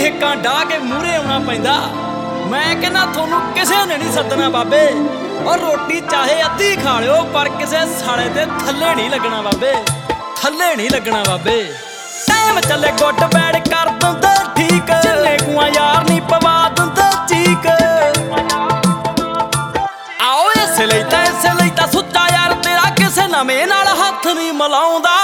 ਹਿੱਕਾਂ ਡਾਹ ਕੇ ਮੂਹਰੇ ਆਉਣਾ ਪੈਂਦਾ। ਮੈਂ ਕਹਿੰਦਾ ਤੁਹਾਨੂੰ ਕਿਸੇ ਨੇ ਨਹੀਂ ਸੱਦਣਾ ਬਾਬੇ। ਔਰ ਰੋਟੀ ਚਾਹੇ ਅੱਧੀ ਖਾ ਲਿਓ ਪਰ ਕਿਸੇ ਸਾਲੇ ਤੇ ਥੱਲੇ ਨਹੀਂ ਲੱਗਣਾ ਬਾਬੇ, ਥੱਲੇ ਨਹੀਂ ਲੱਗਣਾ ਬਾਬੇ। ਟਾਈਮ ਚੱਲੇ ਗੁੱਟ ਬੈੜ ਕਰ ਦਿੰਦੇ ਠੀਕ, ਚੱਲੇ ਕੁਆਂ ਯਾਰ ਨਹੀਂ ਪਵਾ ਦਿੰਦੇ ਚੀਕ। ਆਓ ਇਸੇ ਲਈ ਤਾਂ ਸੁੱਚਾ ਯਾਰ ਤੇਰਾ ਕਿਸੇ ਨਵੇਂ ਨਾਲ ਹੱਥ ਨਹੀਂ ਮਿਲਾਉਂਦਾ।